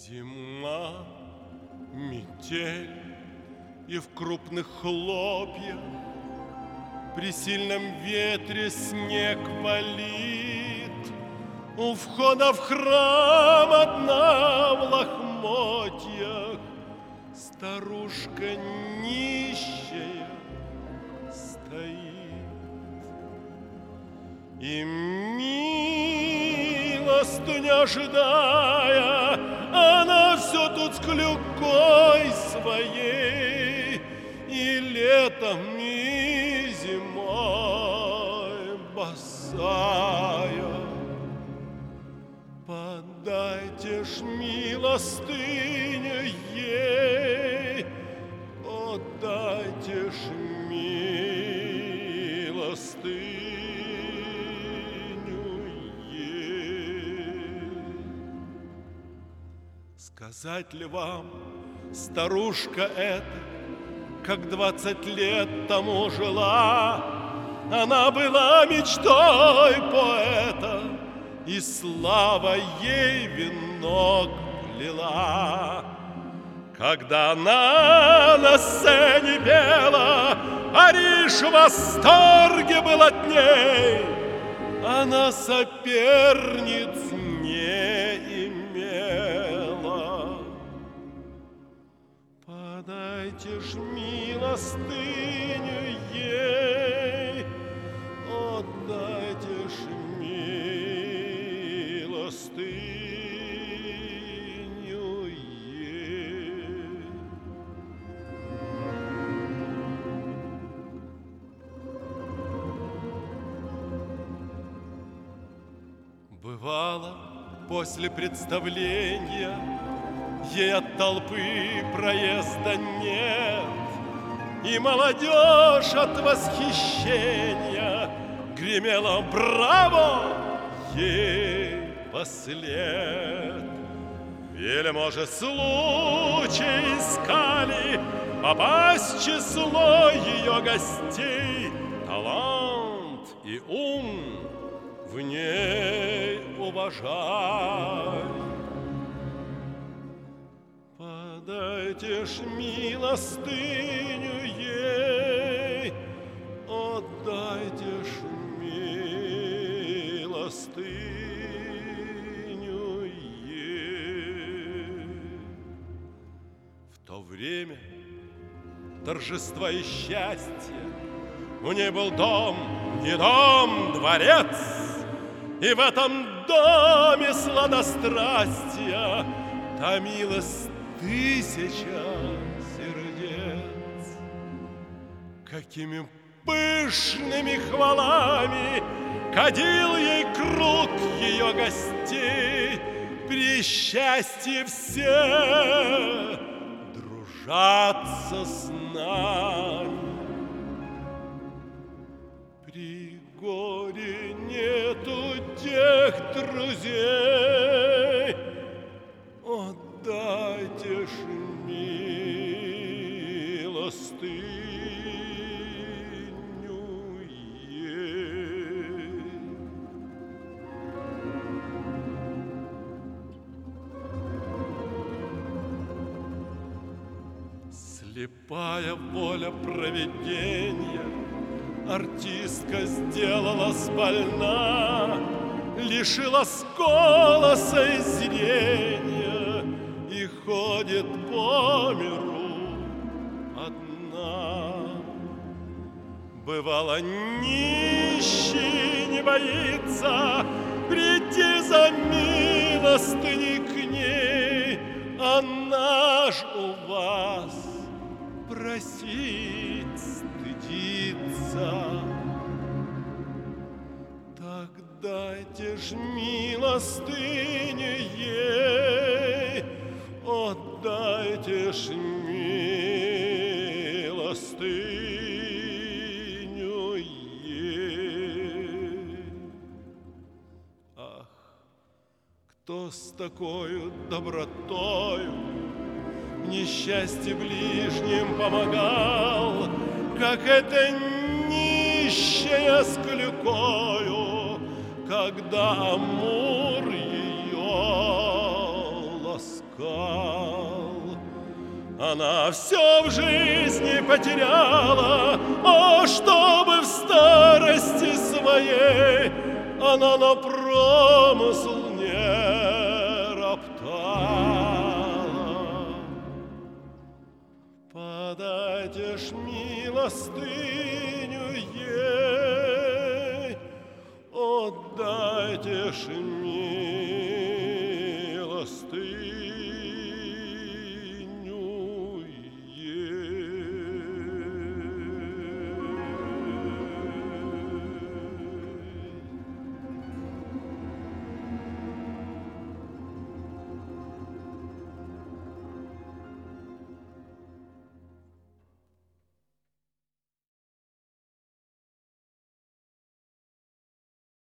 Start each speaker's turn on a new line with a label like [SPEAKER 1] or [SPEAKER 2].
[SPEAKER 1] Зима, метель, и в крупных хлопьях при сильном ветре снег валит. У входа в храм одна в лохмотьях старушка нищая стоит. И милостыню ожидая, она все тут с клюкой своей, и летом, и зимой босая. Подайте ж милостыню ей, отдайте ж милостыню ей. Сказать ли вам, старушка эта, как 20 лет тому жила, она была мечтой поэта, и слава ей венок плела. Когда она на сцене пела, Париж в восторге был от ней, она соперниц не имела. Подайте ж милостыню ей, отдайте ж милостыню ей. Бывало, после представления ей от толпы проезда нет, и молодежь от восхищения гремела «Браво!» ей послед. Вельможи случай искали попасть в число ее гостей. Талант и ум в ней уважай. Подайте ж милостыню ей, отдайте ж милостыню ей. В то время торжества и счастья у ней был дом, не дом, дворец, и в этом доме сладострастия томилось 1000 сердец. Какими пышными хвалами кадил ей круг ее гостей, при счастье все дружатся с нами. При горе нету тех друзей, отдайте ж милостыню ей. Слепая воля провидения артистка сделалась больна, лишилась голоса и зрения и ходит по миру одна. Бывало, нищий не боится прийти за милостыней к ней, она ж у вас просить стыдится. Так дайте ж милостыню ей, отдайте ж милостыню ей. Ах, кто с такою добротою в несчастье ближним помогал, как эта нищая с клюкою, когда Амур ее ласкал. Она все в жизни потеряла, а чтобы в старости своей она на промысл не роптала. Подайте ж милостыню ей, отдайте ж милостыню.